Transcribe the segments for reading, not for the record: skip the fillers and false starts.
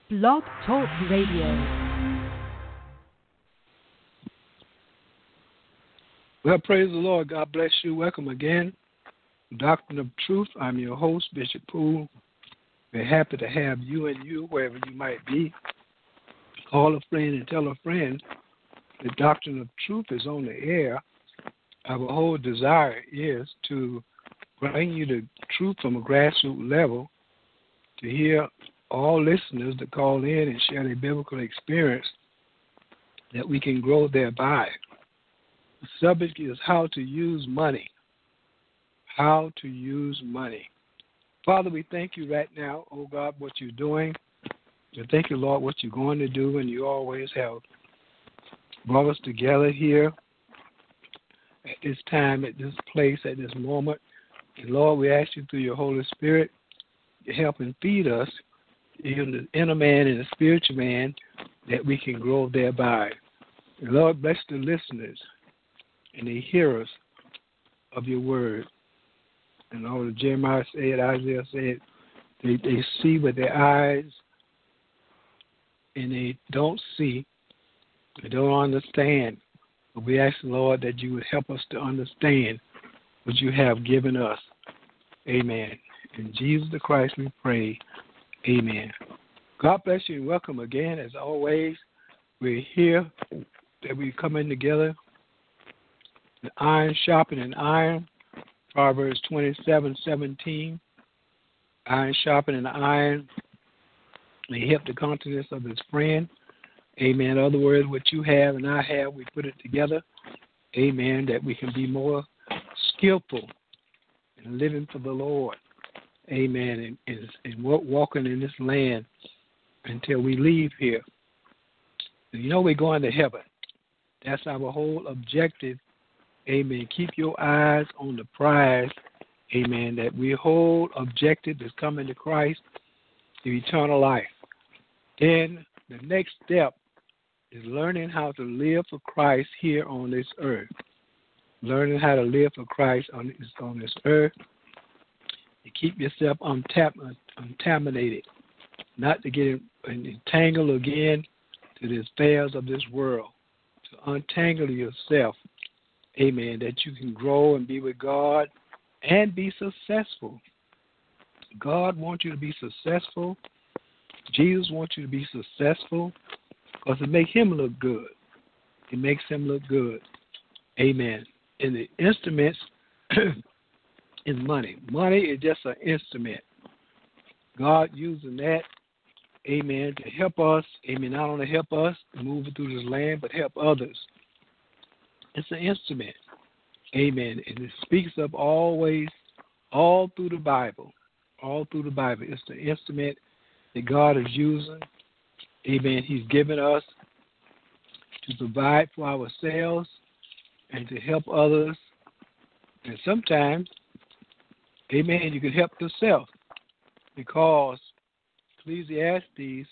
Blog Talk Radio. Well, praise the Lord. God bless you. Welcome again. Doctrine of Truth. I'm your host, Bishop Poole. We're happy to have you wherever you might be. Call a friend and tell a friend the Doctrine of Truth is on the air. Our whole desire is to bring you the truth from a grassroots level, to hear all listeners to call in and share their biblical experience, that we can grow thereby. The subject is how to use money. How to use money. Father, we thank you right now, oh God, what you're doing. We thank you, Lord, what you're going to do, and you always have brought us together here at this time, at this place, at this moment. And Lord, we ask you through your Holy Spirit to help and feed us, in the inner man and the spiritual man, that we can grow thereby. And Lord, bless the listeners and the hearers of your word. And all that Jeremiah said, Isaiah said, they see with their eyes and they don't see, they don't understand. But we ask, Lord, that you would help us to understand what you have given us. Amen. In Jesus the Christ we pray. Amen. God bless you and welcome again. As always, we're here, that we come in together. The iron sharpening iron. Proverbs 27:17. Iron sharpening iron. They help the countenance of his friend. Amen. In other words, what you have and I have, we put it together. Amen. That we can be more skillful in living for the Lord. Amen. And walking in this land until we leave here. You know we're going to heaven. That's our whole objective. Amen. Keep your eyes on the prize. Amen. That we whole objective is coming to Christ, to eternal life. Then the next step is learning how to live for Christ here on this earth. Learning how to live for Christ on this earth. To keep yourself uncontaminated, not to get entangled again to the affairs of this world. To untangle yourself. Amen. That you can grow and be with God and be successful. God wants you to be successful. Jesus wants you to be successful because it makes him look good. It makes him look good. Amen. And the instruments is money. Money is just an instrument. God using that, amen, to help us. Amen. Not only help us move through this land, but help others. It's an instrument. Amen. And it speaks of always, all through the Bible. All through the Bible. It's the instrument that God is using. Amen. He's given us to provide for ourselves and to help others. And sometimes, amen, you can help yourself because Ecclesiastes,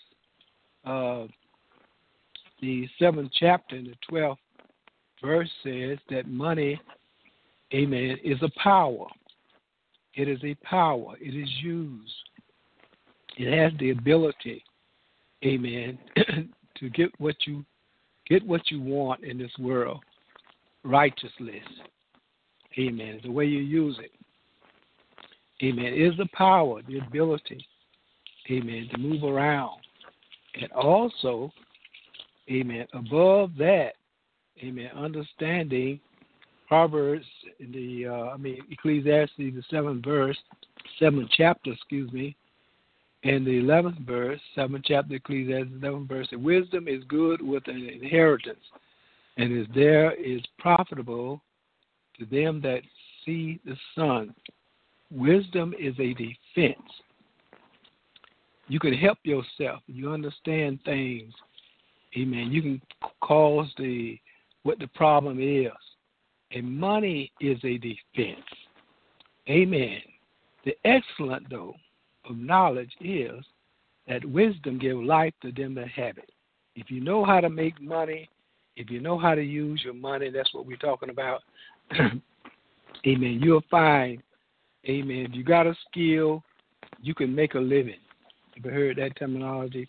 the 7th chapter and the 12th verse says that money, amen, is a power. It is a power. It is used. It has the ability, amen, to get what you want in this world, righteousness. Amen. The way you use it. Amen. It is the power, the ability, amen, to move around. And also, amen, above that, amen, understanding Proverbs, Ecclesiastes, the 7th chapter, and the 11th verse, 7th chapter, Ecclesiastes, 11th verse, wisdom is good with an inheritance, and is profitable to them that see the sun. Wisdom is a defense. You can help yourself. You understand things. Amen. You can cause what the problem is. And money is a defense. Amen. The excellent, though, of knowledge is that wisdom gives life to them that have it. If you know how to make money, if you know how to use your money, that's what we're talking about. Amen. You'll find, amen, if you got a skill, you can make a living. You've heard that terminology.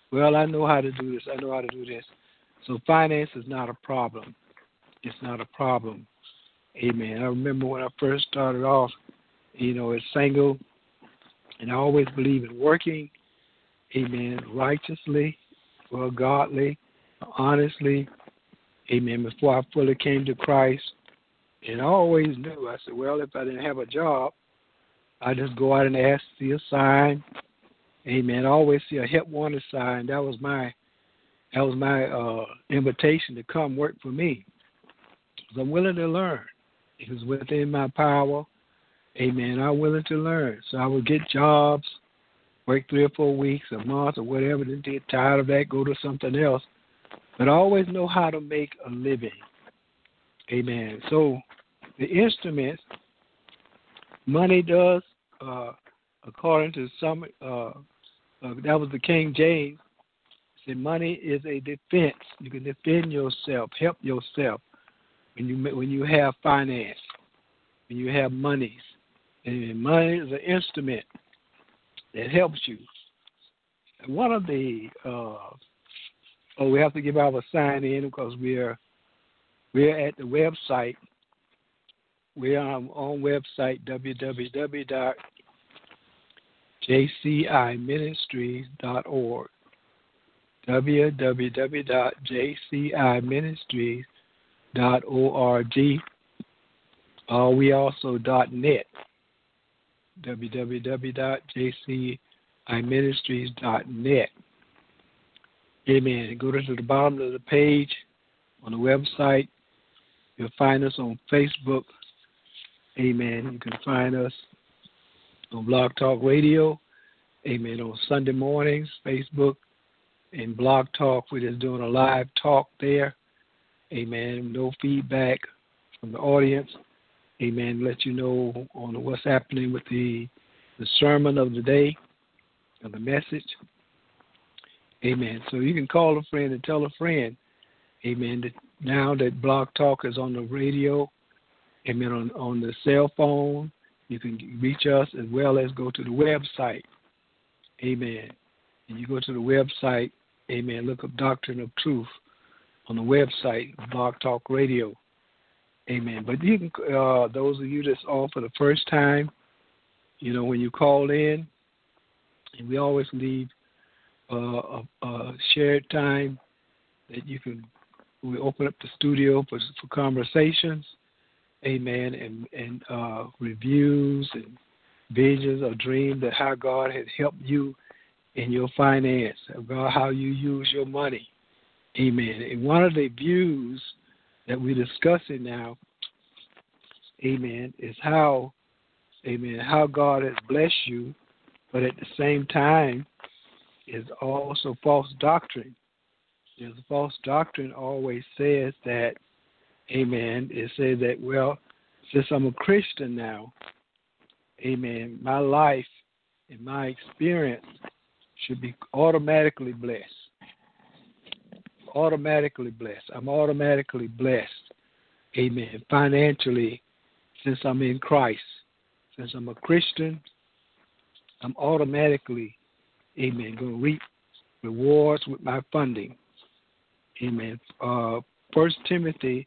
Well, I know how to do this. I know how to do this. So finance is not a problem. It's not a problem. Amen. I remember when I first started off, as single, and I always believe in working, amen, righteously, well, godly, honestly, amen, before I fully came to Christ. And I always knew, I said, well, if I didn't have a job, I just go out and ask, see a sign. Amen. I always see a help wanted sign. That was my invitation to come work for me. Because I'm willing to learn. It was within my power. Amen. I'm willing to learn. So I would get jobs, work 3 or 4 weeks, a month, or whatever, then get tired of that, go to something else. But I always know how to make a living. Amen. So the instruments, money does, according to some, that was the King James, said money is a defense. You can defend yourself, help yourself when you have finance, when you have monies. And money is an instrument that helps you. And one of the, we have to give our sign in because we're at the website. We're on website www.jciministries.org. www.jciministries.org. We also .net. www.jciministries.net. Amen. Go to the bottom of the page on the website. You'll find us on Facebook. Amen. You can find us on Blog Talk Radio. Amen. On Sunday mornings, Facebook and Blog Talk. We're just doing a live talk there. Amen. No feedback from the audience. Amen. Let you know on what's happening with the sermon of the day and the message. Amen. So you can call a friend and tell a friend. Amen. That now that Blog Talk is on the radio, amen, on the cell phone, you can reach us as well as go to the website. Amen. And you go to the website, amen, look up Doctrine of Truth on the website, Blog Talk Radio. Amen. But you can, those of you that's on for the first time, when you call in, and we always leave a shared time that we open up the studio for conversations, amen, and reviews and visions or dreams of how God has helped you in your finance, about how you use your money, amen. And one of the views that we're discussing now, amen, is how God has blessed you, but at the same time is also false doctrine. There's a false doctrine always says that, amen, it says that, well, since I'm a Christian now, amen, my life and my experience should be automatically blessed. Automatically blessed. I'm automatically blessed, amen, financially, since I'm in Christ. Since I'm a Christian, I'm automatically, amen, going to reap rewards with my funding. Amen. 1 Timothy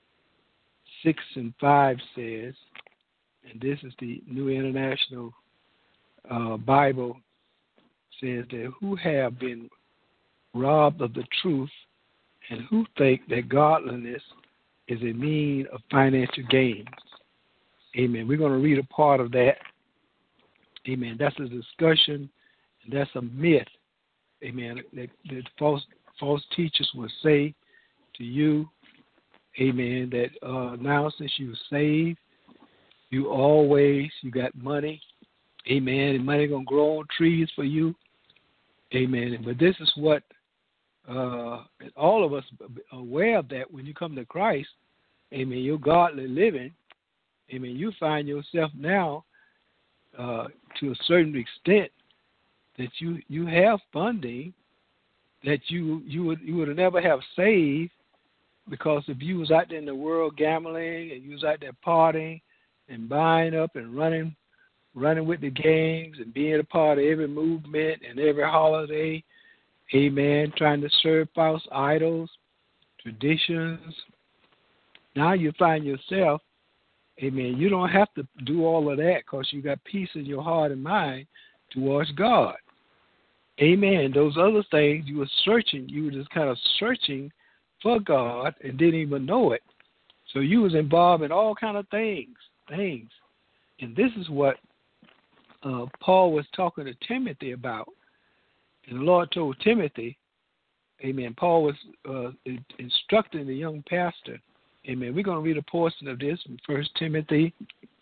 6:5 says, and this is the New International Bible, says that who have been robbed of the truth and who think that godliness is a means of financial gain. Amen. We're going to read a part of that. Amen. That's a discussion, and that's a myth. Amen. That false teachers will say to you, amen, that now since you're saved, you got money, amen, and money going to grow on trees for you, amen. But this is what all of us are aware of, that when you come to Christ, amen, your godly living, amen, you find yourself now to a certain extent that you have funding that you would never have saved, because if you was out there in the world gambling and you was out there partying and buying up and running with the gangs and being a part of every movement and every holiday amen, trying to serve false idols, traditions. Now you find yourself, amen, you don't have to do all of that because you got peace in your heart and mind towards God. Amen. Those other things you were searching, you were just kind of searching for God and didn't even know it. So you was involved in all kind of things. And this is what Paul was talking to Timothy about. And the Lord told Timothy, amen, Paul was instructing the young pastor. Amen. We're going to read a portion of this in 1 Timothy,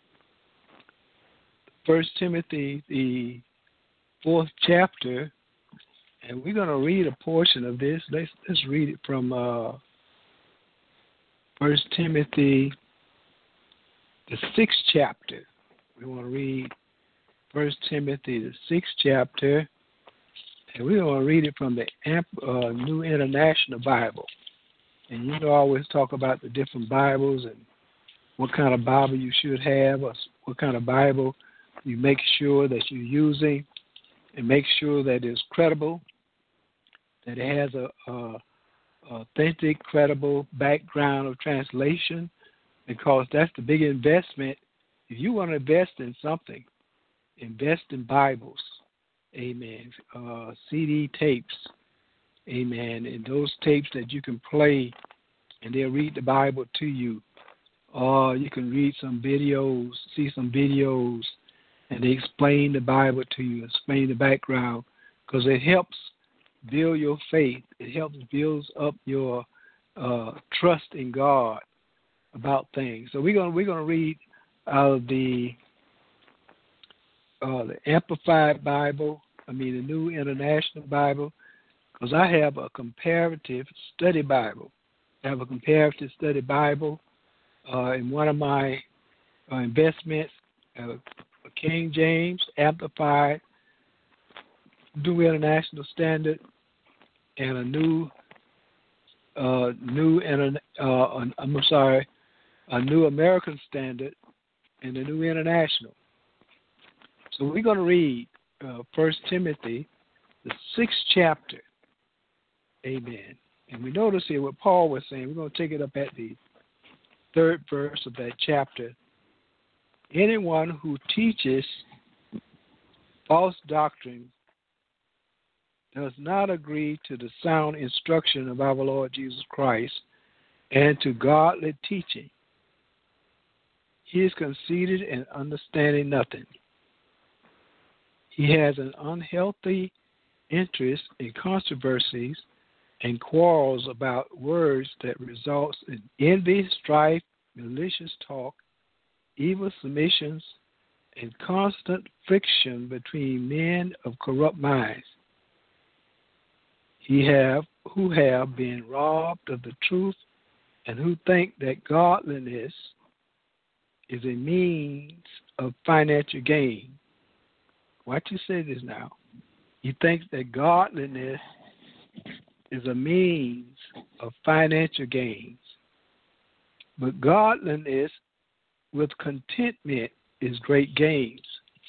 the 4th chapter. And we're going to read a portion of this. Let's read it from 1 Timothy, the 6th chapter. We want to read 1 Timothy, the 6th chapter. And we're going to read it from the New International Bible. And you know, I always talk about the different Bibles and what kind of Bible you should have, or what kind of Bible you make sure that you're using, and make sure that it's credible, that it has a authentic, credible background of translation, because that's the big investment. If you want to invest in something, invest in Bibles, amen, CD tapes, amen, and those tapes that you can play and they'll read the Bible to you. Or you can read some videos, see some videos, and they explain the Bible to you, explain the background, because it helps build your faith. It helps build up your trust in God about things. So we're gonna read out of the Amplified Bible, the New International Bible, because I have a comparative study Bible. I have a comparative study Bible in one of my investments, a King James Amplified, New International Standard, and a New American Standard, and the New International. So we're going to read 1 Timothy, the 6th chapter. Amen. And we notice here what Paul was saying. We're going to take it up at the 3rd verse of that chapter. Anyone who teaches false doctrine does not agree to the sound instruction of our Lord Jesus Christ and to godly teaching. He is conceited and understanding nothing. He has an unhealthy interest in controversies and quarrels about words that results in envy, strife, malicious talk, evil submissions, and constant friction between men of corrupt minds. Who have been robbed of the truth and who think that godliness is a means of financial gain. Watch you say this now. He thinks that godliness is a means of financial gains. But godliness with contentment is great gains.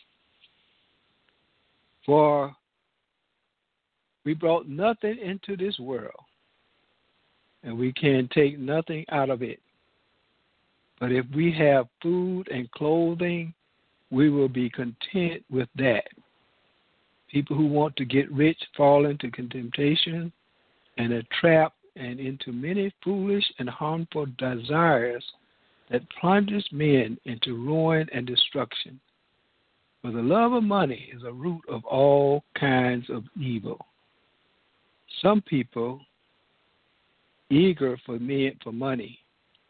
For we brought nothing into this world, and we can take nothing out of it. But if we have food and clothing, we will be content with that. People who want to get rich fall into temptation and a trap and into many foolish and harmful desires that plunges men into ruin and destruction. For the love of money is a root of all kinds of evil. Some people, eager for money,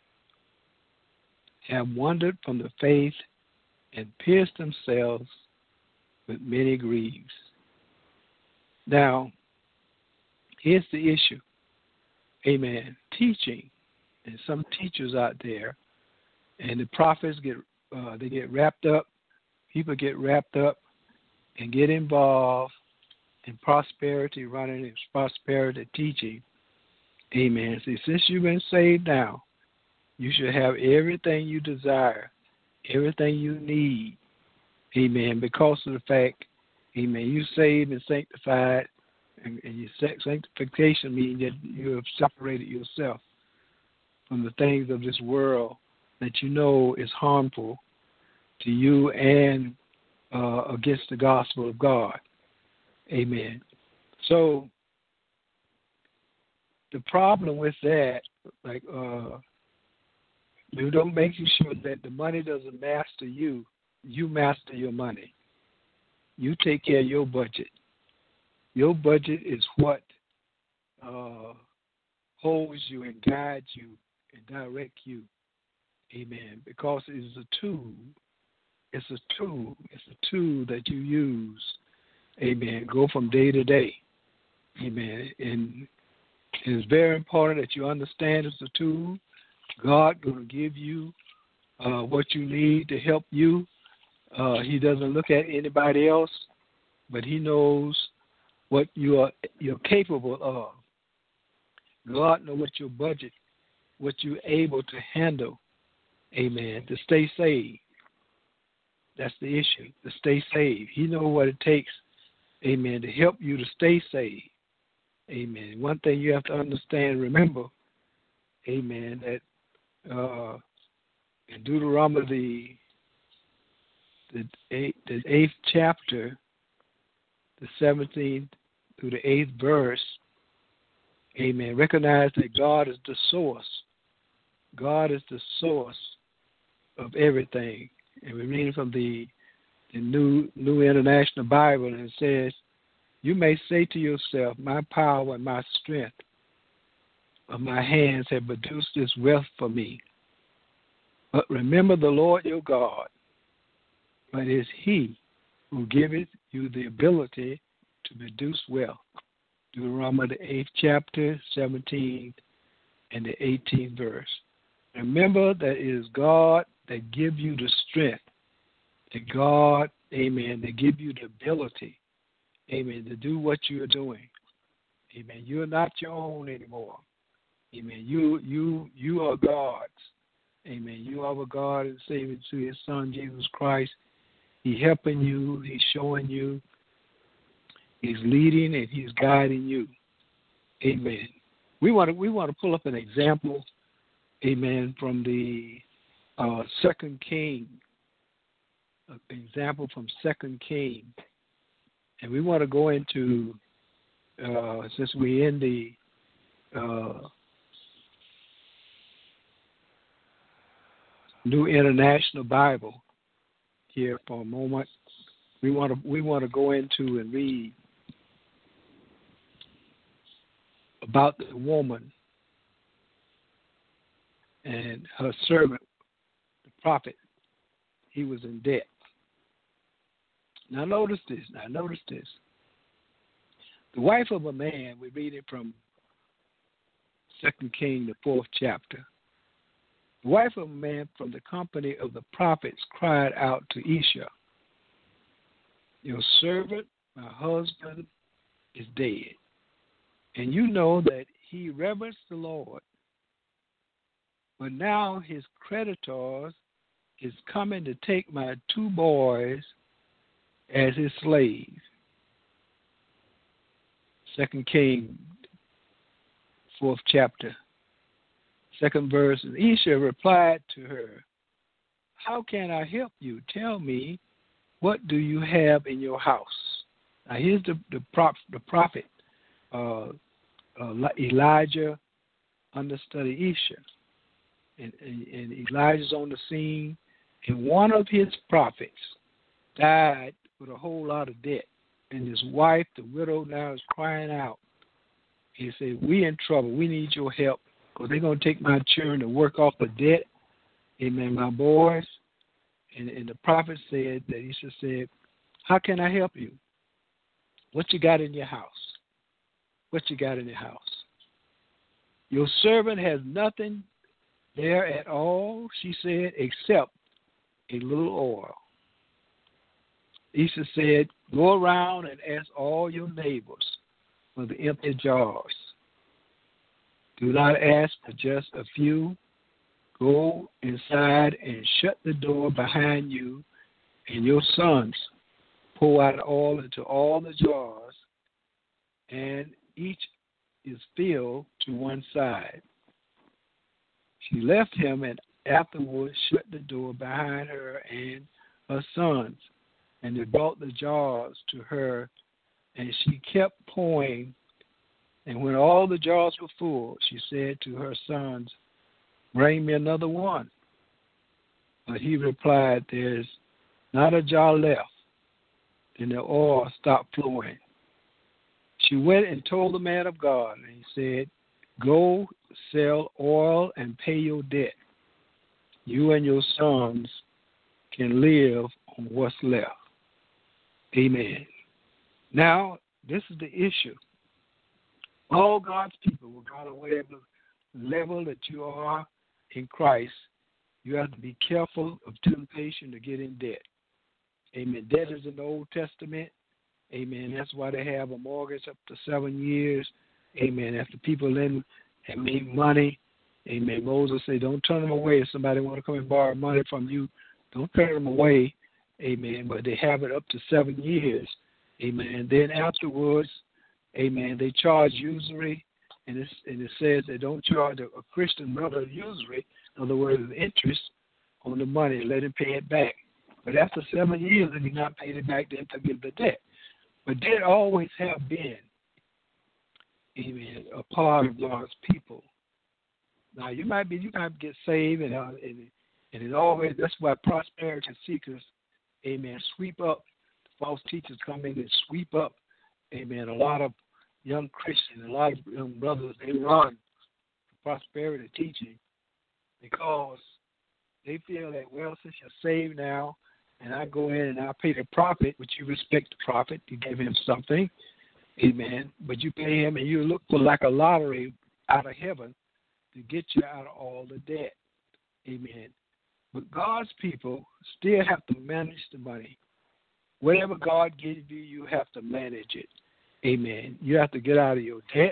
have wandered from the faith and pierced themselves with many griefs. Now, here's the issue. Amen. Teaching, and some teachers out there, and the prophets get wrapped up. People get wrapped up and get involved in prosperity running and prosperity teaching. Amen. See, since you've been saved now, you should have everything you desire, everything you need. Amen. Because of the fact, amen, you saved and sanctified And your sanctification means that you have separated yourself from the things of this world that you know is harmful to you and against the gospel of God. Amen. So the problem with that, like, we don't make sure that the money doesn't master you. You master your money. You take care of your budget. Your budget is what holds you and guides you and directs you. Amen. Because it is a tool. It's a tool. It's a tool that you use. Amen. Go from day to day. Amen. And it's very important that you understand it's a tool. God going to give you what you need to help you. He doesn't look at anybody else, but he knows what you're capable of. God knows what your budget, what you're able to handle. Amen. To stay saved. That's the issue. To stay saved. He knows what it takes. Amen. To help you to stay saved. Amen. One thing you have to understand, remember, amen, that in Deuteronomy, the 8th chapter, the 17th through the 8th verse, amen, recognize that God is the source. God is the source of everything. And we're reading from the New International Bible, and it says, you may say to yourself, my power and my strength of my hands have produced this wealth for me. But remember the Lord your God, but it is he who giveth you the ability to produce wealth. Deuteronomy the 8th chapter, 17th and the 18th verse. Remember that it is God that gives you the strength, that God, amen, that give you the ability, amen, to do what you are doing. Amen. You're not your own anymore. Amen. You are God's. Amen. You are God and Savior to his Son, Jesus Christ. He's helping you. He's showing you. He's leading and he's guiding you. Amen. We want to pull up an example, amen, from the 2 King. An example from 2 King. And we want to go into, since we're in the New International Bible here for a moment, we want to go into and read about the woman and her servant, the prophet. He was in debt. Now notice this. The wife of a man, we read it from 2 King, the 4th chapter. The wife of a man from the company of the prophets cried out to Elisha, your servant, my husband, is dead. And you know that he reverenced the Lord. But now his creditors is coming to take my 2 boys as his slaves. 2 King, 4th chapter, 2nd verse. And Elisha replied to her, how can I help you? Tell me, what do you have in your house? Now here's the prophet Elijah understudy Elisha. And Elijah's on the scene, and one of his prophets died with a whole lot of debt. And his wife, the widow, now is crying out. He said, we in trouble. We need your help because they're going to take my children to work off the debt. Amen, my boys. And the prophet said that Elisha said, how can I help you? What you got in your house? What you got in your house? Your servant has nothing there at all, she said, except a little oil. Elisha said, go around and ask all your neighbors for the empty jars. Do not ask for just a few. Go inside and shut the door behind you and your sons. Pour out oil into all the jars and each is filled to one side. She left him and afterwards shut the door behind her and her sons. And they brought the jars to her, and she kept pouring. And when all the jars were full, she said to her sons, "Bring me another one." But he replied, "There's not a jar left." Then the oil stopped flowing. She went and told the man of God, and he said, "Go sell oil and pay your debt. You and your sons can live on what's left." Amen. Now, this is the issue. All God's people, regardless of whatever level that you are in Christ, you have to be careful of temptation to get in debt. Amen. Debt is in the Old Testament. Amen. That's why they have a mortgage up to 7 years. Amen. After people in and made money, amen. Moses said, don't turn them away. If somebody want to come and borrow money from you, don't turn them away. Amen. But they have it up to 7 years. Amen. Then afterwards, amen, they charge usury. And it says they don't charge a Christian brother usury. In other words, interest on the money. Let him pay it back. But after 7 years, if he's not paid it back, then forgive the debt. But debt always have been, amen, a part of God's people. Now you might get saved, and it always, that's why prosperity seekers, amen, sweep up. False teachers come in and sweep up, amen. A lot of young Christians, a lot of young brothers, they run prosperity teaching because they feel that, well, since you're saved now, and I go in and I pay the prophet, which you respect the prophet, you give him something, amen. But you pay him and you look for like a lottery out of heaven to get you out of all the debt, amen. But God's people still have to manage the money. Whatever God gives you, you have to manage it, amen. You have to get out of your debt,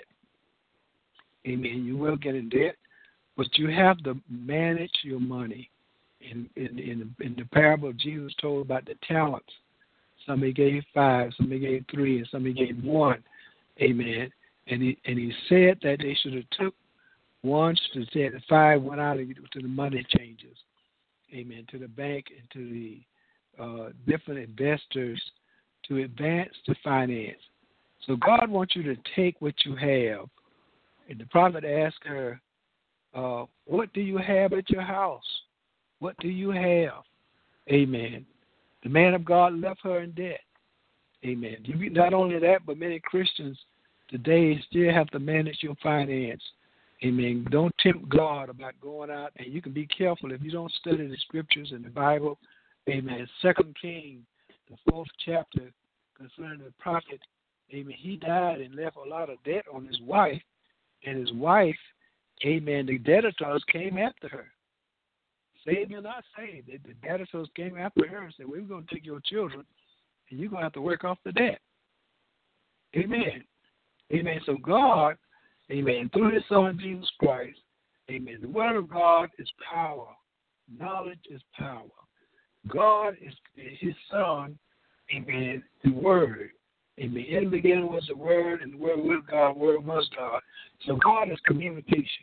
amen. You will get in debt, but you have to manage your money. In the parable Jesus told about the talents, somebody gave 5, somebody gave 3, and somebody gave 1. Amen. And he said that they should have took 1, to say the 5 went out to the money changers. Amen. To the bank and to the different investors to advance the finance. So God wants you to take what you have. And the prophet asked her, what do you have at your house? What do you have? Amen. The man of God left her in debt. Amen. Not only that, but many Christians today still have to manage your finance. Amen. Don't tempt God about going out, and you can be careful if you don't study the scriptures and the Bible. Amen. 2 Kings, the 4th chapter, concerning the prophet. Amen. He died and left a lot of debt on his wife, and his wife, amen, the debtors came after her. Saved or not saved, the debtors came after her and said, we're going to take your children, and you're going to have to work off the debt. Amen. Amen. So God, amen, through his son Jesus Christ, amen, the word of God is power. Knowledge is power. God is his son, amen, the word. Amen. In the beginning was the word, and the word was God, the word was God. So God is communication.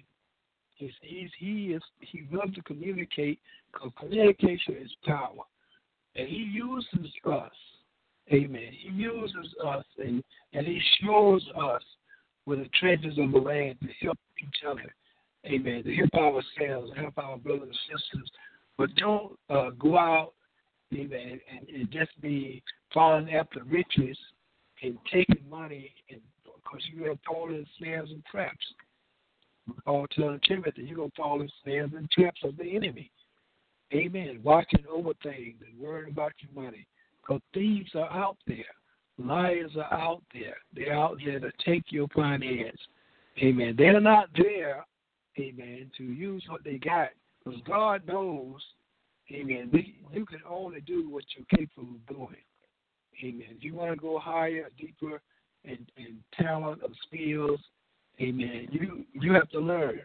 He loves to communicate, because communication is power. And he uses us. Amen. He uses us, and he shows us where the treasures of the land to help each other. Amen. To help ourselves, to help our brothers and sisters. But don't go out, amen, and just be falling after riches and taking money, because you have fallen snares and traps. Paul telling Timothy, you're going to fall in snares and traps of the enemy. Amen. Watching over things and worrying about your money. Because thieves are out there. Liars are out there. They're out there to take your finance. Amen. They're not there, amen, to use what they got. Because God knows, amen, you can only do what you're capable of doing. Amen. If you want to go higher, deeper in talent or skills, amen, you have to learn.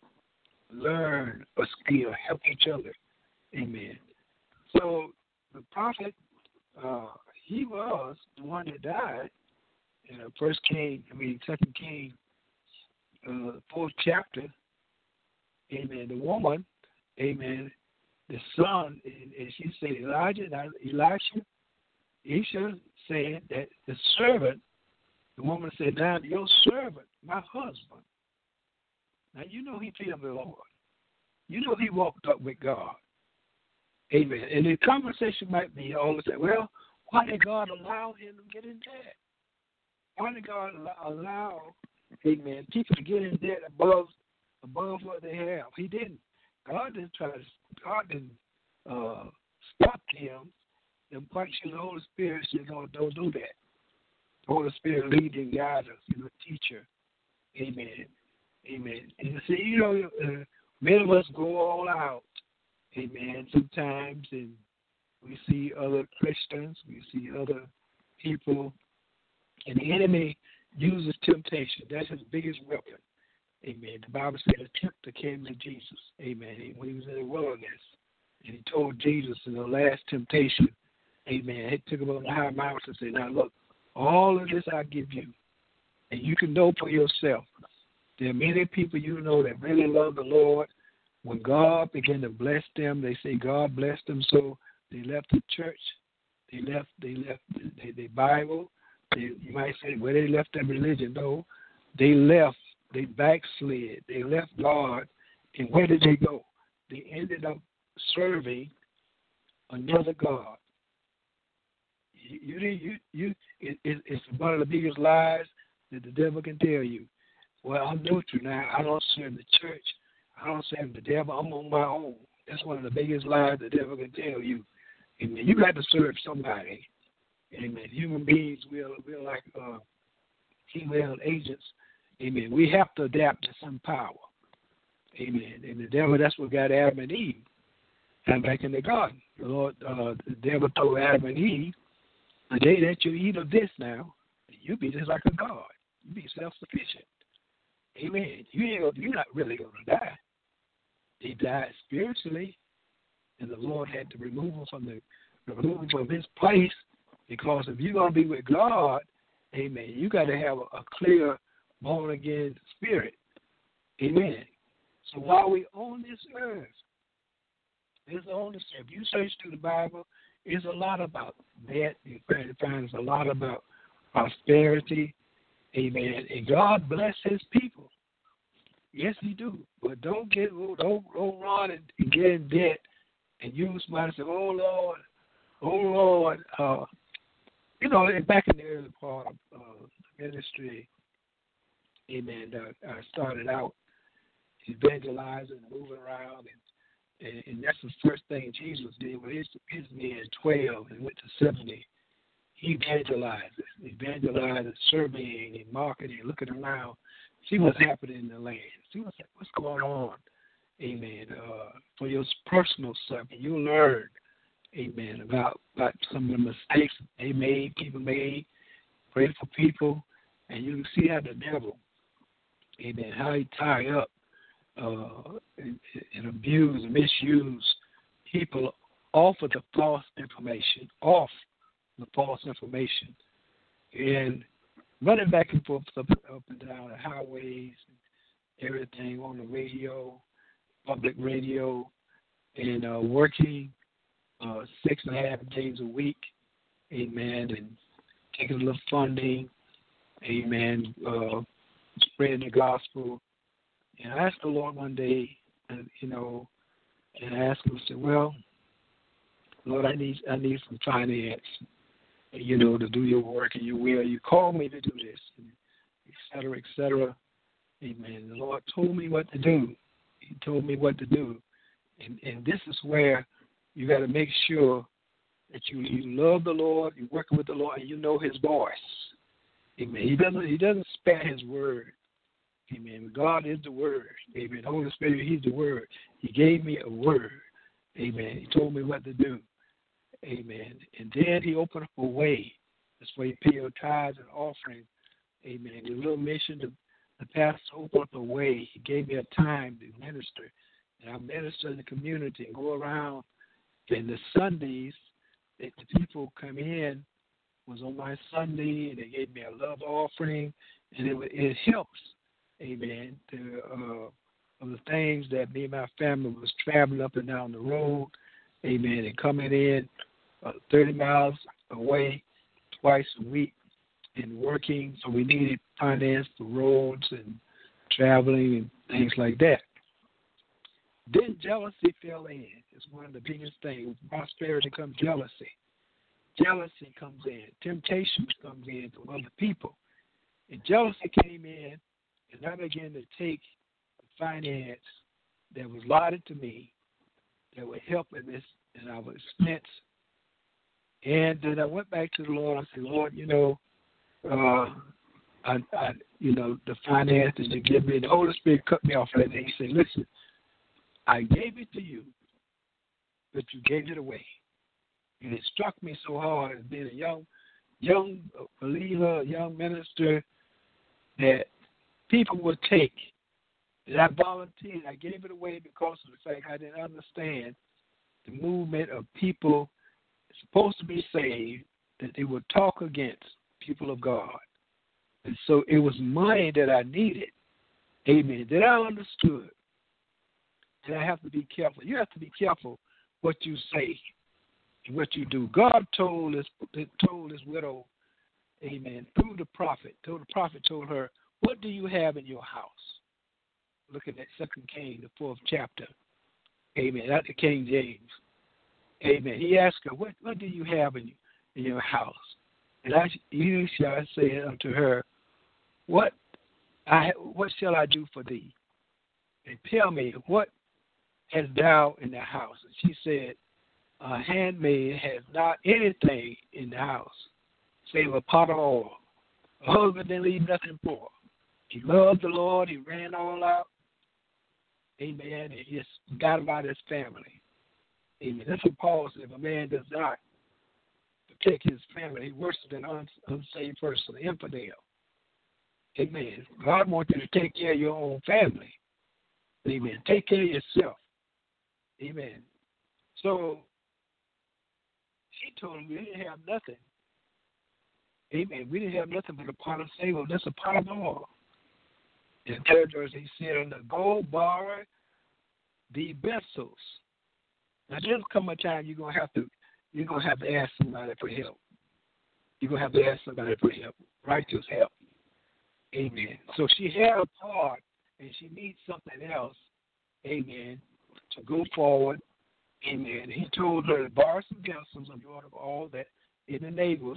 Learn a skill. Help each other. Amen. So the prophet, he was the one that died. Second King, 4th chapter. Amen. The woman, amen, the son, and she said Elisha said that the servant, the woman said, now your servant, my husband. Now you know he feared the Lord. You know he walked up with God. Amen. And the conversation might be all the time, well, why did God allow him to get in debt? Why did God allow, amen, people to get in debt above what they have? He didn't. God didn't stop him. And quite sure the Holy Spirit said, no, don't do that. The Holy Spirit leads and guides us. He's a teacher. Amen. Amen. And see, many of us go all out. Amen. Sometimes, and we see other Christians, we see other people, and the enemy uses temptation. That's his biggest weapon. Amen. The Bible said a tempter came to Jesus. Amen. When he was in the wilderness, and he told Jesus in the last temptation, amen, he took him on the high mountain and said, now look, all of this I give you, and you can know for yourself. There are many people that really love the Lord. When God began to bless them, they say God blessed them, so they left the church, they left the Bible. You might say, well, they left their religion. No, they backslid. They left God, and where did they go? They ended up serving another God. It's one of the biggest lies that the devil can tell you. Well, I'm neutral now. I don't serve the church. I don't serve the devil. I'm on my own. That's one of the biggest lies the devil can tell you. Amen. You got to serve somebody. Amen. Human beings, we're like female agents. Amen. We have to adapt to some power. Amen. And the devil, that's what got Adam and Eve. And back in the garden, the devil told Adam and Eve, the day that you eat of this now, you'll be just like a God. You'll be self-sufficient. Amen. You're not really going to die. They died spiritually, and the Lord had to remove him from his place, because if you're going to be with God, amen, you got to have a clear, born-again spirit. Amen. So while we're on this earth, if you search through the Bible, it's a lot about that. You find a lot about prosperity. Amen. And God bless his people. Yes, he do. But don't run and get in debt and use money and say, oh Lord. Back in the early part of ministry, amen, I started out evangelizing, moving around, and that's the first thing Jesus did when his men 12 and went to 70. He evangelized, surveying and marketing, looking around, see what's happening in the land, see what's going on, amen, for your personal stuff. And you'll learn, amen, about some of the mistakes people made, pray for people, and you can see how the devil, amen, how he tie up and abuse and misuse people off of the false information, and running back and forth up and down the highways and everything on the radio, public radio, and working 6.5 days a week, amen, and taking a little funding, amen, spreading the gospel. And I asked the Lord one day, and I asked him, I said, well, Lord, I need some finance, to do your work and your will. You called me to do this, et cetera, et cetera. Amen. The Lord told me what to do. He told me what to do. And this is where you got to make sure that you love the Lord, you're working with the Lord, and you know his voice. Amen. He doesn't spare his word. Amen. God is the word. Amen. The Holy Spirit, he's the word. He gave me a word. Amen. He told me what to do. Amen. And then he opened up a way. That's where you pay your tithes and offerings. Amen. The little mission, the pastor opened up a way. He gave me a time to minister. And I minister in the community and go around. And the Sundays, the people come in was on my Sunday, and they gave me a love offering, and it helps, amen, of the things that me and my family was traveling up and down the road, amen, and coming in 30 miles away twice a week and working, so we needed finance for roads and traveling and things like that. Then jealousy fell in. It's one of the biggest things. With prosperity comes jealousy. Jealousy comes in. Temptations comes in from other people. And jealousy came in, and I began to take the finance that was allotted to me that would help in this, and I would expense. And then I went back to the Lord. I said, Lord, the finances you give me, the Holy Spirit cut me off that day. He said, listen, I gave it to you, but you gave it away. And it struck me so hard as being a young believer, a young minister, that people would take. And I volunteered. I gave it away because of the fact I didn't understand the movement of people supposed to be saved, that they would talk against people of God. And so it was money that I needed. Amen. That I understood. And I have to be careful. You have to be careful what you say and what you do. God told his widow, amen, through the prophet. The prophet told her, what do you have in your house? Look at that 2 Kings, the 4th chapter. Amen. That's the King James. Amen. He asked her, what do you have in your house? And you shall say unto her, what shall I do for thee? And tell me, what hast thou in the house? And she said, a handmaid has not anything in the house, save a pot of oil. A husband didn't leave nothing for her. He loved the Lord. He ran all out. Amen. And he just forgot about his family. Amen. That's what Paul said. If a man does not protect his family, he's worse than an unsaved person, an infidel. Amen. God wants you to take care of your own family. Amen. Take care of yourself. Amen. So she told him we didn't have nothing. Amen. We didn't have nothing but a pot of sable. That's a pot of oil. In the territories, he said, go borrow the vessels. Now there'll come a time you're gonna have to ask somebody for help. You're gonna have to ask somebody for help, righteous help. Amen. So she had a part, and she needs something else. Amen. To go forward. Amen. He told her to borrow some vessels of all that it enables,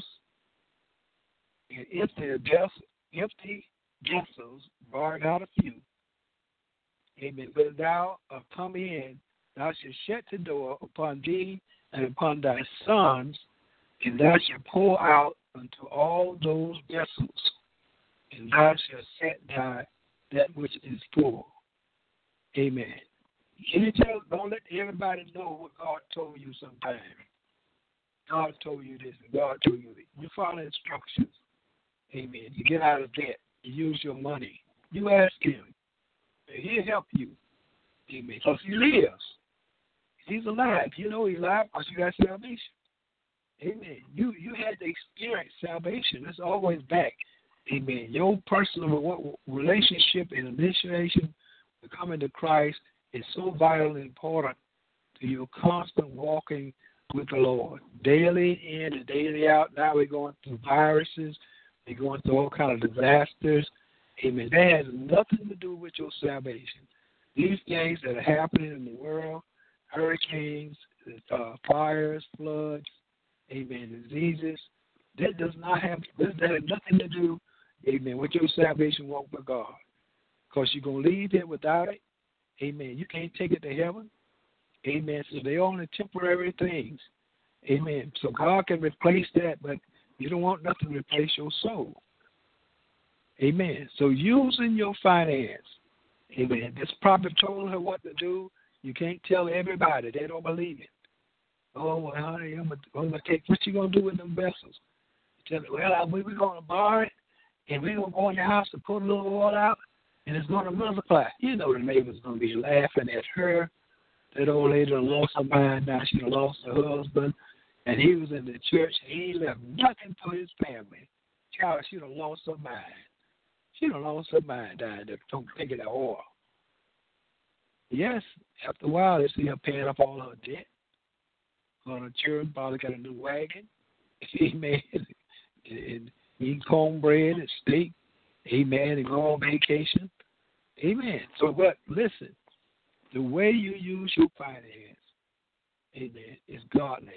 and if they're empty vessels, borrowed out a few. Amen. When thou come in, thou shalt shut the door upon thee and upon thy sons, and thou shalt pour out unto all those vessels, and thou shalt set that which is full. Amen. Don't let everybody know what God told you sometimes. God told you this, and God told you that. You follow instructions. Amen. You get out of debt. You use your money. You ask him. He'll help you. Amen. Because he lives. He's alive. You know he's alive because you got salvation. Amen. You had to experience salvation. That's always back. Amen. Your personal relationship and initiation to coming to Christ is so vital and important to your constant walking with the Lord. Daily in and daily out. Now we're going through viruses. We're going through all kinds of disasters. Amen. That has nothing to do with your salvation. These things that are happening in the world, hurricanes, fires, floods, amen, diseases, that has nothing to do, amen, with your salvation walk with God. Because you're going to leave it without it. Amen. You can't take it to heaven. Amen. So they're only temporary things. Amen. So God can replace that, but you don't want nothing to replace your soul. Amen. So using your finance. Amen. This prophet told her what to do. You can't tell everybody. They don't believe it. Oh, well, honey, I'm going to take, what you going to do with them vessels? Tell me, well, we're going to borrow it, and we're going to go in your house and put a little oil out, and it's going to multiply. You know the neighbor's going to be laughing at her. That old lady done lost her mind now. She done lost her husband. and he was in the church. He left nothing for his family. Child, she done lost her mind. She done lost her mind down there from taking that oil. Yes, after a while, they see her paying up all her debt. Her children probably got a new wagon. Amen. And eating cornbread and steak. Amen. And go on vacation. Amen. So, but listen, the way you use your finance, amen, is godly.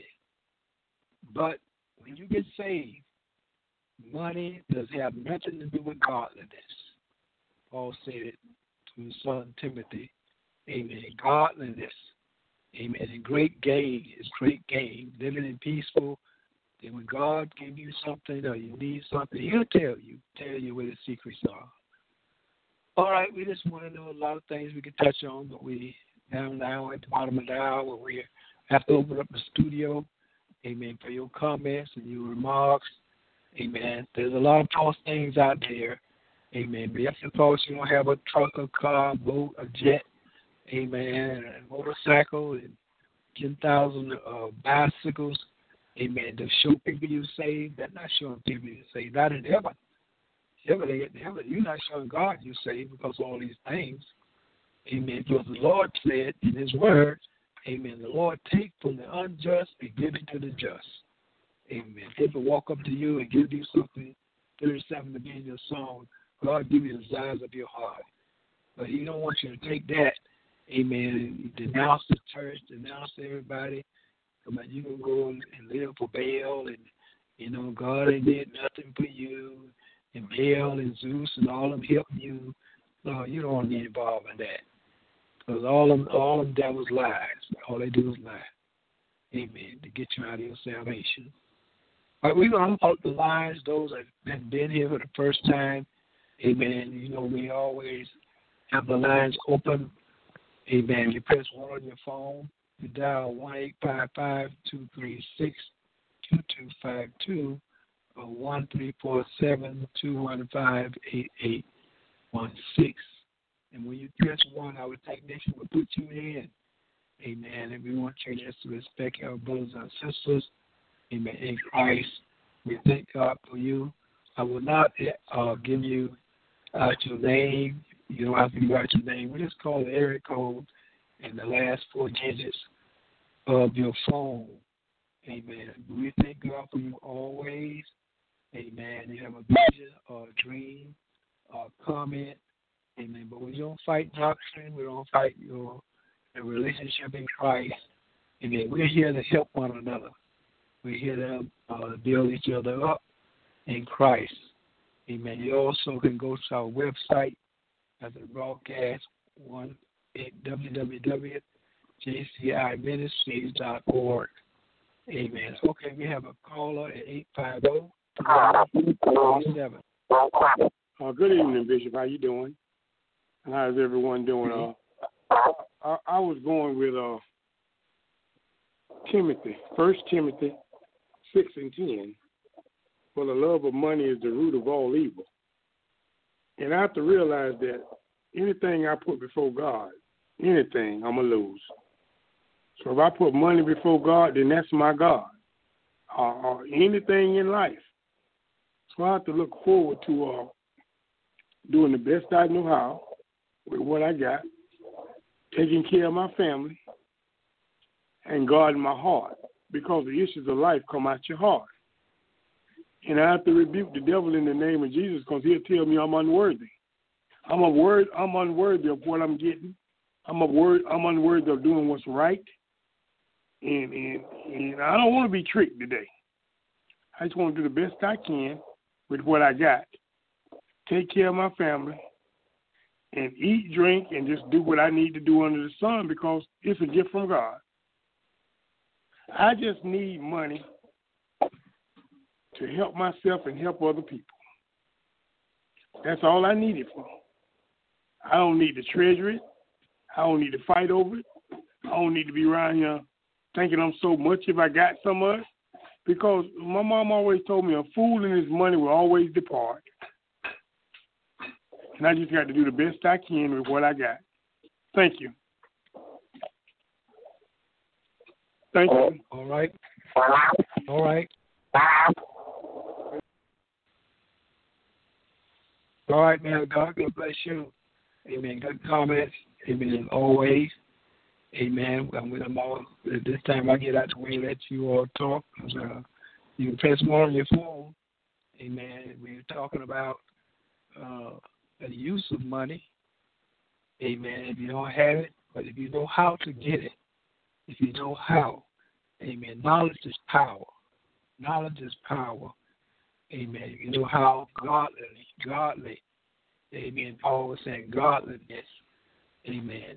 But when you get saved, money does have nothing to do with godliness. Paul said it to his son Timothy. Amen. Godliness. Amen. And great gain is great gain. Living in peaceful. And when God gives you something or you need something, he'll tell you where the secrets are. All right, we just want to know a lot of things we can touch on, but we have now at the bottom of the hour. We have to open up the studio, amen, for your comments and your remarks, amen. There's a lot of false things out there, amen. But just suppose you don't have a truck, a car, a boat, a jet, amen, a motorcycle, and 10,000 bicycles, amen, to show people you saved. That's not showing people you saved, not in heaven. You're not showing God you saved because of all these things. Amen. Because the Lord said in his word, amen, the Lord take from the unjust and give it to the just. Amen. People walk up to you and give you something, 37 to be in your song. God give you the desires of your heart. But he don't want you to take that, amen, and denounce the church, denounce everybody. Come on, you can go and live for Baal and, God ain't did nothing for you. And Baal and Zeus and all of them helping you. No, you don't want to be involved in that. Because all of them devils lies. All they do is lie. Amen. To get you out of your salvation. All right, we're going to unlock the lines, those that have been here for the first time. Amen. We always have the lines open. Amen. You press 1 on your phone. You dial 1-855-236-2252. 1-347-215-8816. And when you press 1, our technician will put you in. Amen. And we want you just to respect our brothers and sisters. Amen. In Christ, we thank God for you. I will not give you out your name. You don't have to give out your name. We just call the area code and the last 4 digits of your phone. Amen. We thank God for you always. Amen. You have a vision or a dream or a comment. Amen. But we don't fight doctrine. We don't fight your relationship in Christ. Amen. We're here to help one another. We're here to build each other up in Christ. Amen. You also can go to our website at the broadcast, www.jciministries.org. Amen. Okay, we have a caller at 850-337. Good evening, Bishop. How you doing? And how's everyone doing? I was going with Timothy, 1 Timothy 6:10. For the love of money is the root of all evil. And I have to realize that anything I put before God, anything, I'm going to lose. So if I put money before God, then that's my God. Or anything in life. So I have to look forward to doing the best I know how with what I got, taking care of my family, and guarding my heart. Because the issues of life come out your heart. And I have to rebuke the devil in the name of Jesus because he'll tell me I'm unworthy. I'm unworthy of what I'm getting. I'm unworthy of doing what's right. And I don't want to be tricked today. I just want to do the best I can with what I got. Take care of my family and eat, drink, and just do what I need to do under the sun because it's a gift from God. I just need money to help myself and help other people. That's all I need it for. I don't need to treasure it. I don't need to fight over it. I don't need to be around here thinking I'm so much if I got so much. Because my mom always told me a fool and his money will always depart. And I just got to do the best I can with what I got. Thank you. Thank you. All right. All right. All right, man. God bless you. Amen. Good comments. Amen. As always. Amen. I'm with them all. This time I get out the way and let you all talk. You can press more on your phone. Amen. We're talking about the use of money. Amen. If you don't have it, but if you know how to get it, if you know how, amen. Knowledge is power. Knowledge is power. Amen. If you know how godly, amen. Paul was saying godliness. Amen.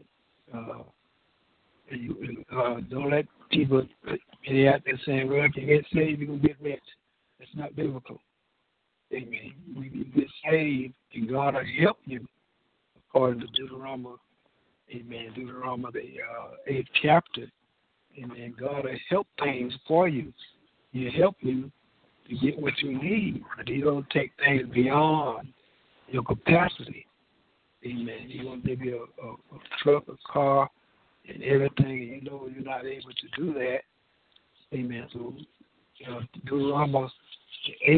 Don't let people be out there saying, well, if you get saved, you're going to get rich. That's not biblical. Amen. When you get saved, and God will help you, according to Deuteronomy, amen, Deuteronomy, the 8th chapter. Amen. God will help things for you. He'll help you to get what you need, but He don't take things beyond your capacity. Amen. He won't give you a truck, a car, and everything, and you know you're not able to do that. Amen. So, Deuteronomy, the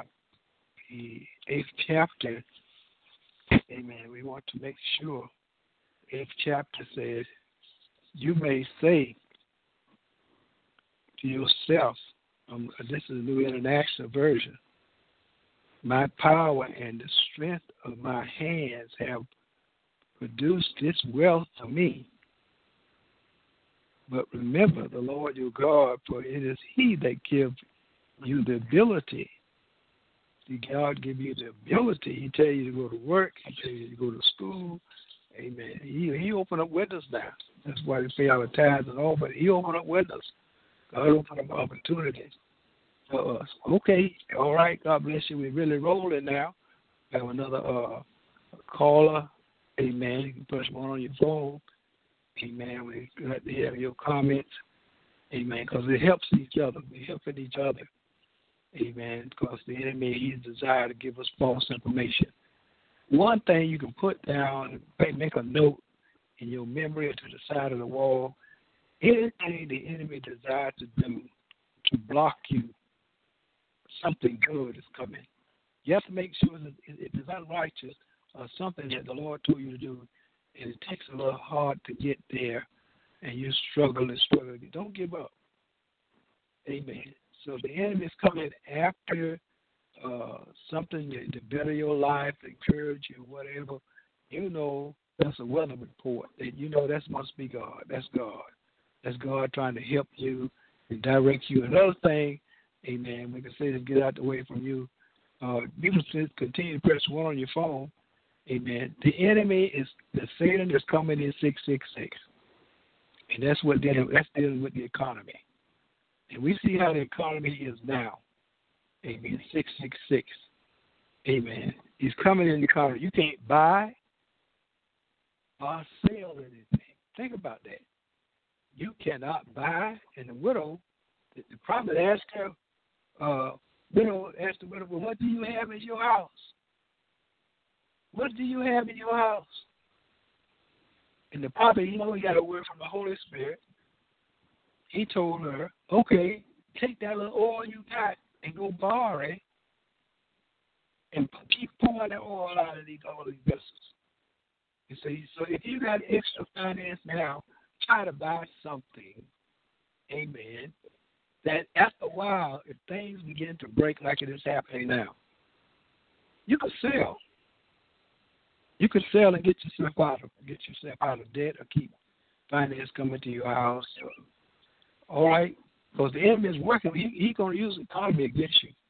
8th chapter, amen, we want to make sure, 8th chapter says, you may say to yourself, this is the New International Version, my power and the strength of my hands have produced this wealth for me. But remember the Lord your God, for it is He that gives you the ability. See, God give you the ability. He tell you to go to work. He tell you to go to school. Amen. He opened up windows now. That's why we pay our tithes and all, but He opened up windows. God opened up opportunities for us. Okay. All right. God bless you. We're really rolling now. We have another caller. Amen. You can press one on your phone. Amen. We like to hear your comments. Amen. Because it helps each other. We're helping each other. Amen. Because the enemy, he's desire to give us false information. One thing you can put down, make a note in your memory or to the side of the wall, anything the enemy desires to do to block you, something good is coming. You have to make sure that it is unrighteous or something that the Lord told you to do, and it takes a little hard to get there, and you struggle. Don't give up. Amen. So the enemy is coming after something to better your life, encourage you, whatever. You know that's a weather report. That you know that must be God. That's God. That's God trying to help you and direct you. Another thing, amen, we can say to get out the way from you. You can continue to press one on your phone. Amen. The enemy the Satan is coming in 666. And that's dealing with the economy. And we see how the economy is now. Amen. 666. Amen. He's coming in the economy. You can't buy or sell anything. Think about that. You cannot buy. And the widow, the prophet asked her, well, what do you have in your house? What do you have in your house? And the prophet, he got a word from the Holy Spirit. He told her, okay, take that little oil you got and go borrow it and keep pouring that oil out of all these vessels. You see, so if you got extra finance now, try to buy something, amen, that after a while, if things begin to break like it is happening now, you could sell. You could sell and get yourself out of debt or keep finance coming to your house. All right? Because the enemy is working. He's going to use the economy against you.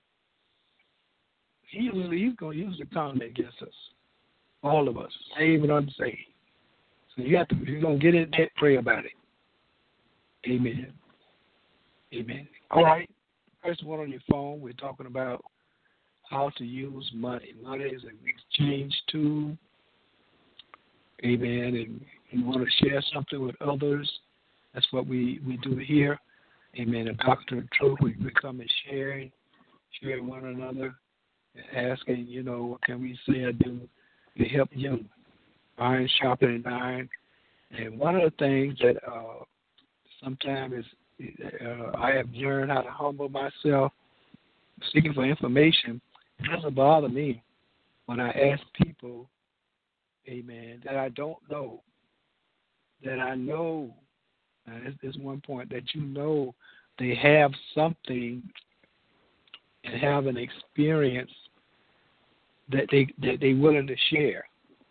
He's going to use the economy against us. All of us, saved and unsaved. So if you're going to get in debt, pray about it. Amen. Amen. All right. First one on your phone, we're talking about how to use money. Money is an exchange tool. Amen. And you want to share something with others. That's what we do here. Amen. The doctrine of truth, we come and sharing one another, and asking, what can we say or do to help you? Iron sharpening iron. And one of the things that sometimes is I have learned how to humble myself, seeking for information. It doesn't bother me when I ask people, amen, that I don't know, that I know. There's one point that you know they have something and have an experience that they willing to share.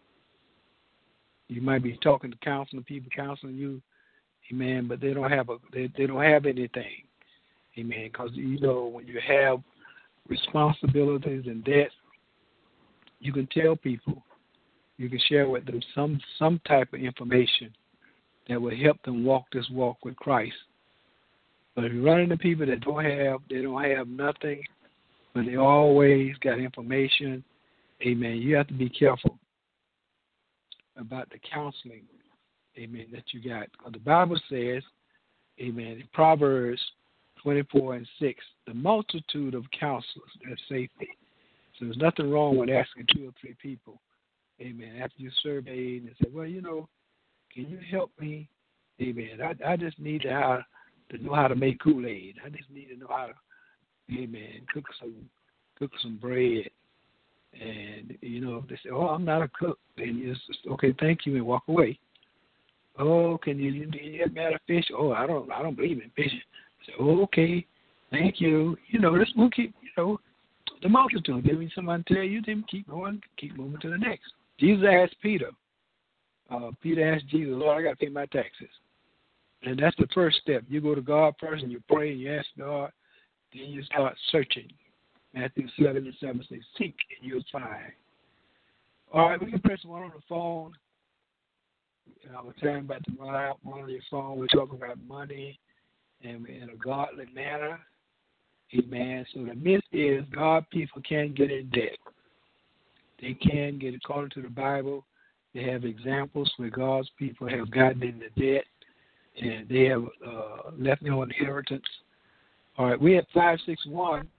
You might be talking to counseling people, counseling you, amen, but they don't have they don't have anything, amen. Because you know when you have responsibilities and debt, you can tell people, you can share with them some type of information that will help them walk this walk with Christ. But if you run into people that don't have nothing, but they always got information, amen, you have to be careful about the counseling, amen, that you got. Because the Bible says, amen, in Proverbs 24:6, the multitude of counselors, there's safety. So there's nothing wrong with asking 2 or 3 people, amen, after you surveyed and say, well, you know, can you help me? Amen. I just need to know how to make Kool-Aid. I just need to know how to, amen, cook some bread. And, you know, if they say, oh, I'm not a cook, then you just, okay, thank you, and walk away. Oh, can you help me out of fish? Oh, I don't believe in fishing. Say, oh, okay, thank you. You know, this will keep, you know, the multitude. Maybe someone tell you, then keep going, keep moving to the next. Jesus asked Peter. Peter asked Jesus, Lord, I got to pay my taxes. And that's the first step. You go to God first and you pray and you ask God. Then you start searching. Matthew 7:7 says, seek and you'll find. All right, we can press one on the phone. I was telling about to run out one on your phone. We're talking about money and in a godly manner. Amen. So the myth is God people can get in debt. They can get, according to the Bible, they have examples where God's people have gotten into debt and they have left no inheritance. All right, we have 561-5981.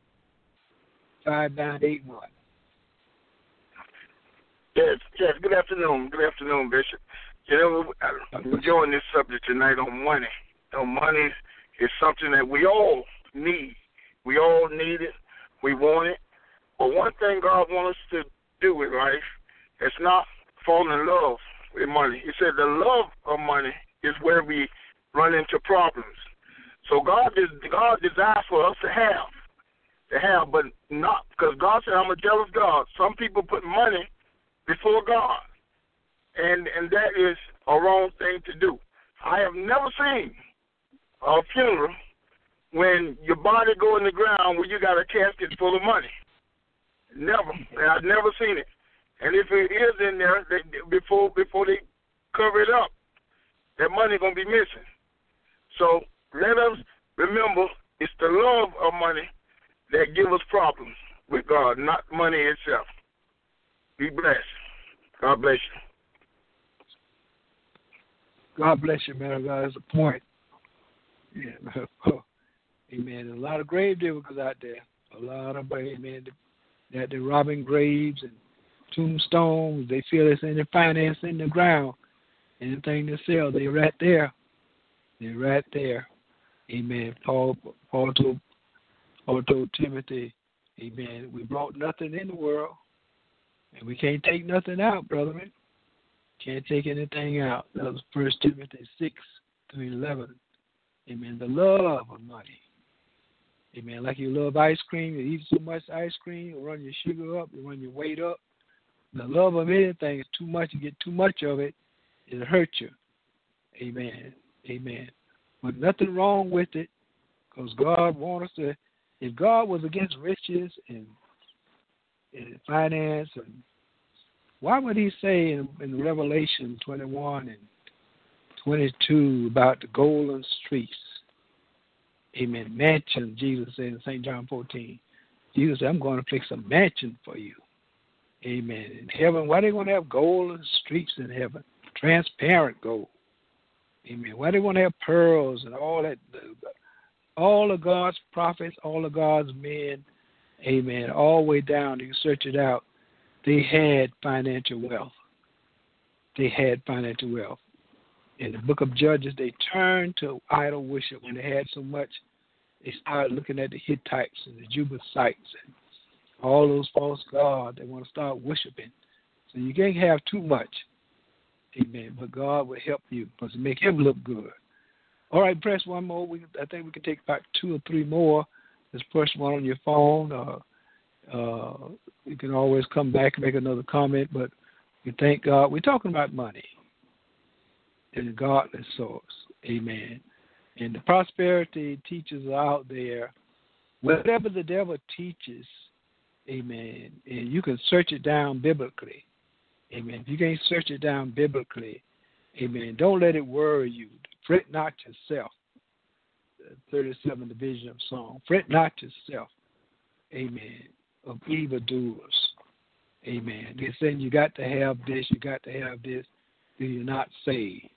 Yes. Good afternoon. Good afternoon, Bishop. You know, we're enjoying this subject tonight on money. You know, money is something that we all need. We all need it. We want it. But one thing God wants us to do in life is not fall in love with money. He said the love of money is where we run into problems. So God desires for us to have, but not, because God said, I'm a jealous God. Some people put money before God, and that is a wrong thing to do. I have never seen a funeral when your body go in the ground where you got a casket full of money. Never. I've never seen it. And if it is in there, before they cover it up, that money going to be missing. So let us remember it's the love of money that gives us problems with God, not money itself. Be blessed. God bless you. God bless you, man. God is a point. Yeah. Amen. There's a lot of grave diggers out there. A lot of, amen, that they're robbing graves and tombstones. They feel it's in their finance in the ground. Anything they sell, they're right there. They're right there. Amen. Paul told Timothy, amen, we brought nothing in the world, and we can't take nothing out, brother. Can't take anything out. That was 1 Timothy 6:11. Amen. The love of money. Amen. Like you love ice cream, you eat so much ice cream, you run your sugar up, you run your weight up. The love of anything is too much. You get too much of it, it'll hurt you. Amen. Amen. But nothing wrong with it, because God wants us to. If God was against riches and finance, and why would He say in Revelation 21 and 22 about the golden streets? Amen. Mansion, Jesus said in St. John 14. Jesus said, I'm going to fix a mansion for you. Amen. In heaven, why are they going to have golden streets in heaven? Transparent gold. Amen. Why do they want to have pearls and all that? All of God's prophets, all of God's men, amen, all the way down, you can search it out, they had financial wealth. They had financial wealth. In the book of Judges, they turned to idol worship when they had so much. They started looking at the Hittites and the Jebusites and all those false gods. They want to start worshiping. So you can't have too much. Amen. But God will help you because it make him look good. All right, press one more. I think we can take about 2 or 3 more. Just press one on your phone. You can always come back and make another comment. But we thank God. We're talking about money and the godly source. Amen. And the prosperity teachers are out there. Whatever the devil teaches, amen, and you can search it down biblically. Amen. If you can't search it down biblically, amen, don't let it worry you. Fret not yourself. 37th division of Psalm. Fret not yourself, amen, of evildoers. Amen. They're saying you got to have this, you got to have this, then you're not saved.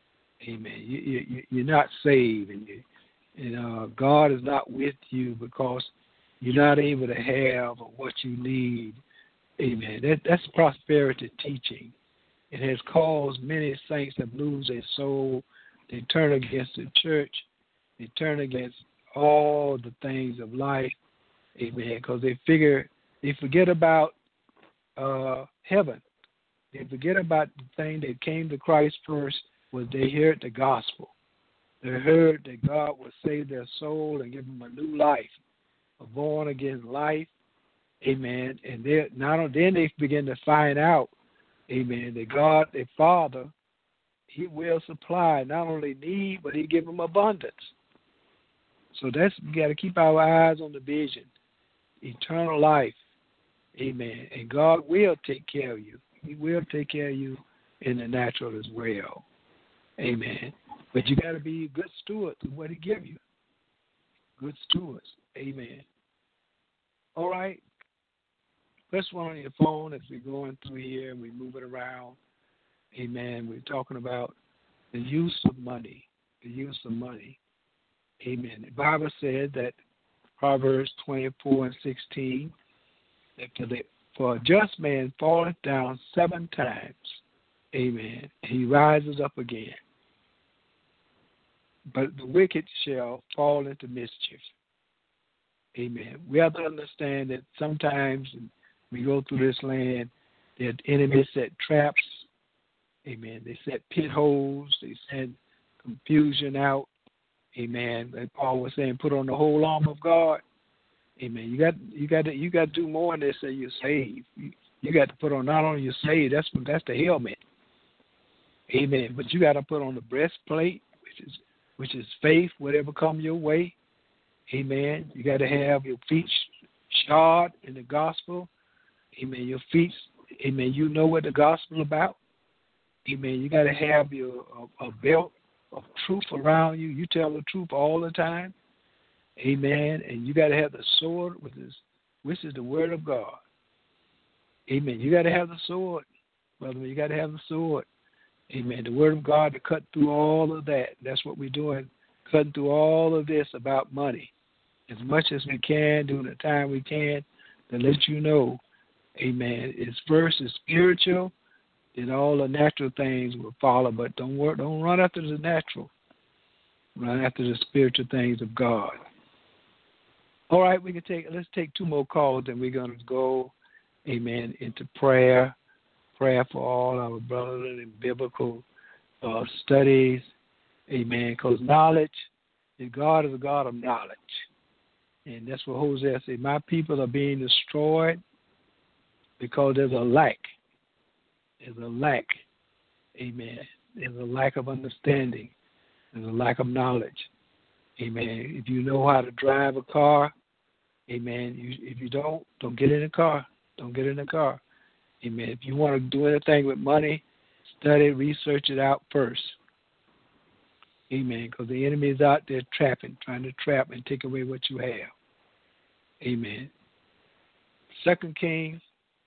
Amen. You're not saved, and God is not with you because you're not able to have what you need. Amen. That's prosperity teaching. It has caused many saints to lose their soul. They turn against the church. They turn against all the things of life. Amen. Because they forget about heaven. They forget about the thing that came to Christ first. Was they heard the gospel. They heard that God would save their soul and give them a new life, a born-again life. Amen. And then they begin to find out, amen, that God, their Father, he will supply not only need, but he give them abundance. So we got to keep our eyes on the vision, eternal life. Amen. And God will take care of you. He will take care of you in the natural as well. Amen. But you got to be a good steward of what he give you. Good stewards. Amen. All right. Press one on your phone as we're going through here and we move it around. Amen. We're talking about the use of money. The use of money. Amen. The Bible said that Proverbs 24:16, that for a just man falleth down 7 times. Amen. He rises up again. But the wicked shall fall into mischief. Amen. We have to understand that sometimes we go through this land, the enemies set traps. Amen. They set pit holes. They send confusion out. Amen. Like Paul was saying, put on the whole armor of God. Amen. You got to do more than say you're saved. You got to put on not only you're saved. That's the helmet. Amen. But you got to put on the breastplate, which is faith, whatever come your way. Amen. You got to have your feet shod in the gospel. Amen. Your feet, amen, you know what the gospel about. Amen. You got to have a belt of truth around you. You tell the truth all the time. Amen. And you got to have the sword, which is the word of God. Amen. You got to have the sword, brother. You got to have the sword. Amen. The word of God to cut through all of that. That's what we're doing, cutting through all of this about money as much as we can during the time we can to let you know, amen, it's first is spiritual, then all the natural things will follow. But don't run after the natural. Run after the spiritual things of God. All right, let's take 2 more calls, and we're going to go, amen, into prayer. Prayer for all our brothers in biblical studies. Amen. Because knowledge, God is a God of knowledge. And that's what Hosea said. My people are being destroyed because there's a lack. There's a lack. Amen. There's a lack of understanding. There's a lack of knowledge. Amen. If you know how to drive a car, amen. If you don't get in the car. Don't get in the car. Amen. If you want to do anything with money, study, research it out first. Amen. Because the enemy is out there trying to trap and take away what you have. Amen. 2 Kings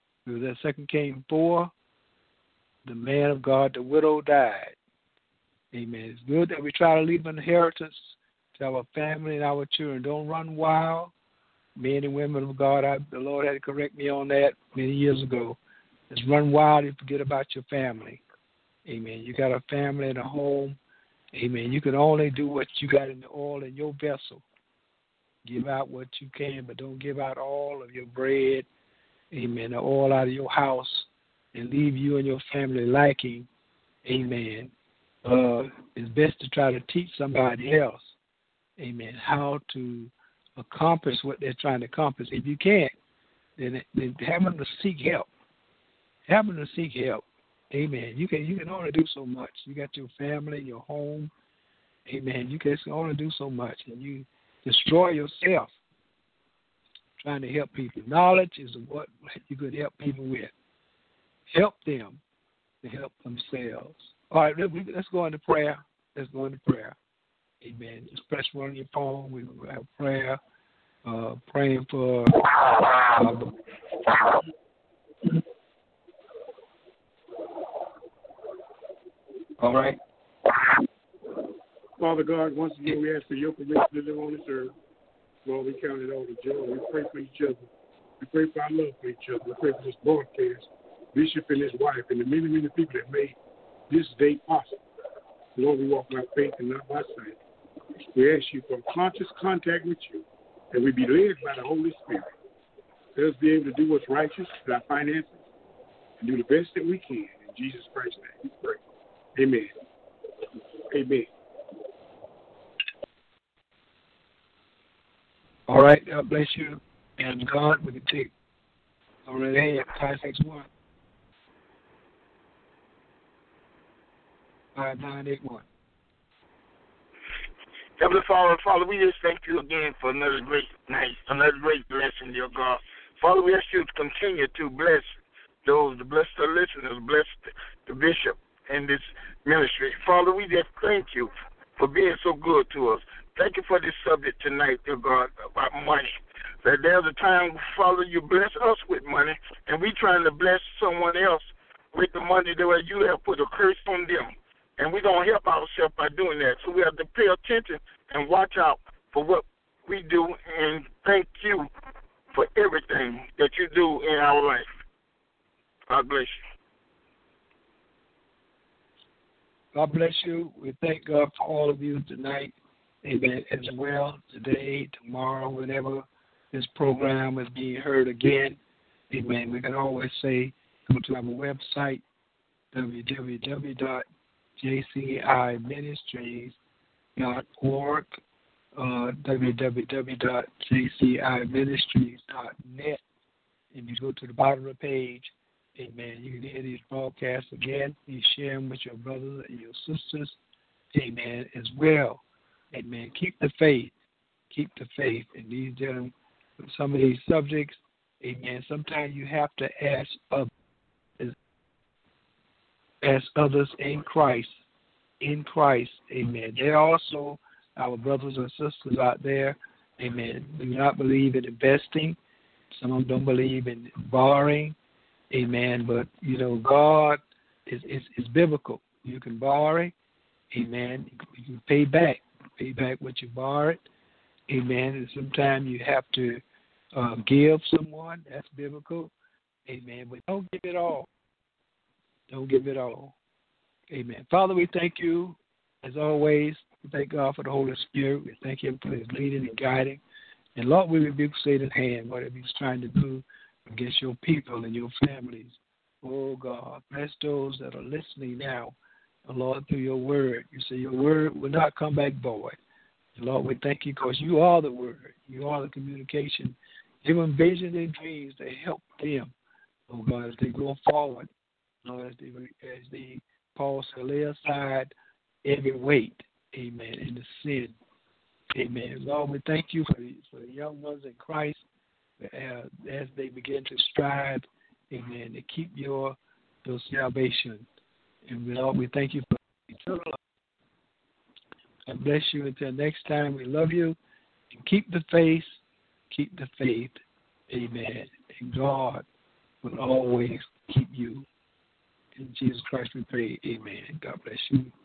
4, the man of God, the widow died. Amen. It's good that we try to leave an inheritance to our family and our children. Don't run wild. Men and women of God, the Lord had to correct me on that many years ago. Just run wild and forget about your family. Amen. You got a family and a home. Amen. You can only do what you got in the oil in your vessel. Give out what you can, but don't give out all of your bread. Amen. The oil out of your house and leave you and your family lacking. Amen. It's best to try to teach somebody else, amen, how to accomplish what they're trying to accomplish. If you can't, then have them to seek help. Have them to seek help. Amen. You can only do so much. You got your family, your home. Amen. You can only do so much, and you destroy yourself trying to help people. Knowledge is what you could help people with. Help them to help themselves. All right, let's go into prayer. Let's go into prayer. Amen. Just press one on your phone. We will have prayer. Praying for. All right. Father God, once again, we ask for your permission to live on this earth. Lord, we count it all the joy. We pray for each other. We pray for our love for each other. We pray for this broadcast, Bishop and his wife, and the many, many people that made this day possible. Lord, we walk by faith and not by sight. We ask you for conscious contact with you, and we be led by the Holy Spirit. Let us be able to do what's righteous with our finances and do the best that we can. In Jesus Christ's name we pray. Amen. Amen. All right, God bless you. And God, we can take already 561 5981. Heavenly Father, we just thank you again for another great night, another great blessing, dear God. Father, we ask you to continue to bless those, bless the listeners, bless the bishop and this ministry. Father, we just thank you for being so good to us. Thank you for this subject tonight, dear God, about money. That there's a time, Father, you bless us with money, and we trying to bless someone else with the money that you have put a curse on them. And we don't help ourselves by doing that. So we have to pay attention and watch out for what we do, and thank you for everything that you do in our life. God bless you. God bless you. We thank God for all of you tonight, amen, as well, today, tomorrow, whenever this program is being heard again. Amen. We can always say, go to our website, www.jciministries.org, www.jciministries.net. And you go to the bottom of the page, amen, you can hear these broadcasts again. You share them with your brothers and your sisters, amen, as well. Amen. Keep the faith. Keep the faith. And these dealing with some of these subjects, amen, sometimes you have to ask others in Christ, amen. They're also our brothers and sisters out there, amen, do not believe in investing. Some of them don't believe in borrowing, amen. But, you know, God is biblical. You can borrow, amen. You can pay back what you borrowed, amen. And sometimes you have to give someone. That's biblical, amen. But don't give it all. Don't give it all. Amen. Father, we thank you, as always. We thank God for the Holy Spirit. We thank him for his leading and guiding. And Lord, we rebuke Satan's hand, whatever he's trying to do against your people and your families. Oh, God, bless those that are listening now, Lord, through your word. You say your word will not come back void. And Lord, we thank you because you are the word. You are the communication. Give them visions and dreams to help them, oh, God, as they go forward. Lord, as they Paul said, lay aside every weight, amen, and the sin, amen. Lord, we thank you for the young ones in Christ as they begin to strive, amen, to keep your salvation. And Lord, we thank you for eternal life. God bless you until next time. We love you. And keep the faith, amen. And God will always keep you. In Jesus Christ we pray, amen. God bless you.